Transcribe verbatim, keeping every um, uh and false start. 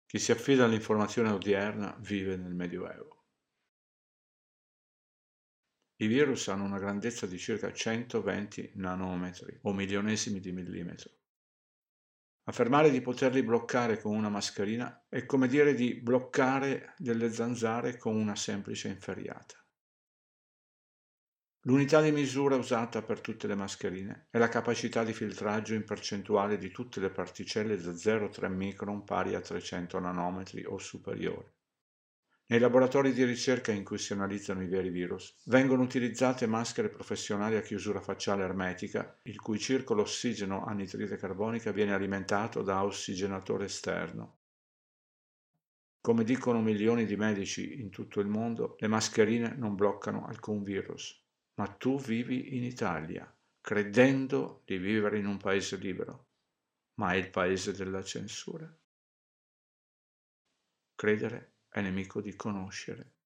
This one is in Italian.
Chi si affida all'informazione odierna vive nel Medioevo. I virus hanno una grandezza di circa centoventi nanometri o milionesimi di millimetro. Affermare di poterli bloccare con una mascherina è come dire di bloccare delle zanzare con una semplice inferriata. L'unità di misura usata per tutte le mascherine è la capacità di filtraggio in percentuale di tutte le particelle da zero virgola tre micron pari a trecento nanometri o superiore. Nei laboratori di ricerca in cui si analizzano i veri virus, vengono utilizzate maschere professionali a chiusura facciale ermetica, il cui circolo ossigeno anidride carbonica viene alimentato da ossigenatore esterno. Come dicono milioni di medici in tutto il mondo, le mascherine non bloccano alcun virus. Ma tu vivi in Italia, credendo di vivere in un paese libero, ma è il paese della censura. Credere è nemico di conoscere.